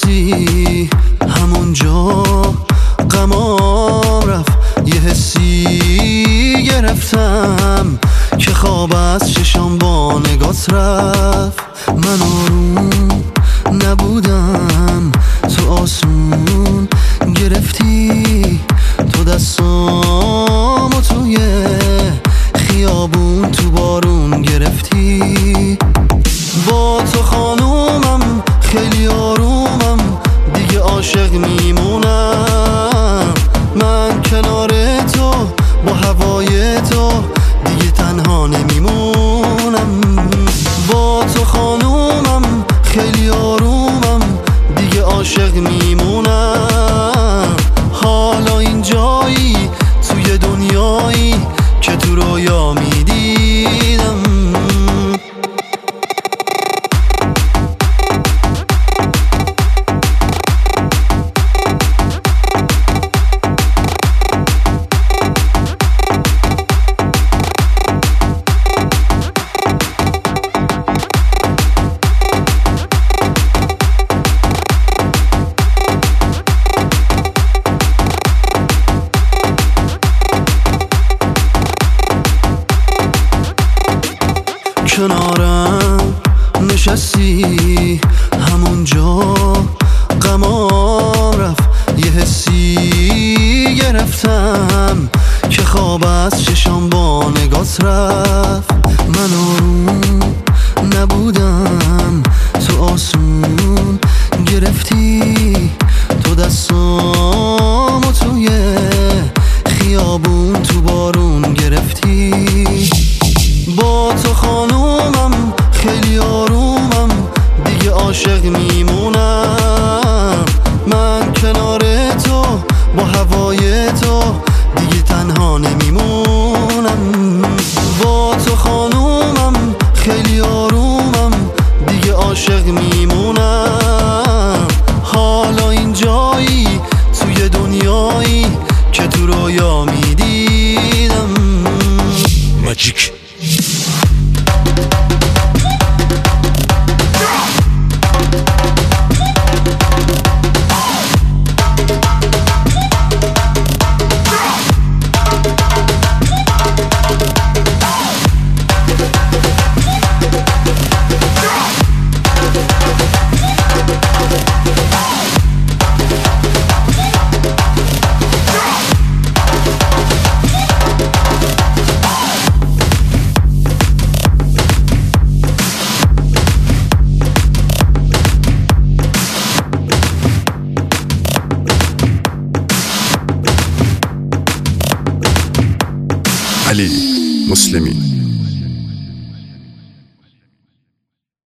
نشستی همونجا غمام رفت، یه حسی گرفتم که خواب از چشام با نگات رفت. من آروم نبودم، تو آسون گرفتی، تو دستامو توی خیابون تو بارون گرفتی. با تو خانومم خیلی آرومم، دیگه عاشق میمونم. من کنار تو با هوای تو دیگه تنها نمیمونم. با تو خانومم خیلی آرومم، دیگه عاشق میمونم. حالا این جایی توی دنیایی که تو رویا میدیدم. کنارم نشستی همونجا غمام رفت، یه حسی گرفتم که خواب از چشام با نگات رفت. من آروم نبودم، تو آسون گرفتی، تو دستامو توی خیابون تو بارون گرفتی. با تو خانومم خیلی آرومم، دیگه عاشق میمونم. من کنار تو با هوای تو دیگه تنها نمیمونم. با تو خانومم خیلی آرومم، دیگه عاشق میمونم. حالا این جایی توی دنیایی که تو رویا میدیدم. ماجیک علی مسلمی.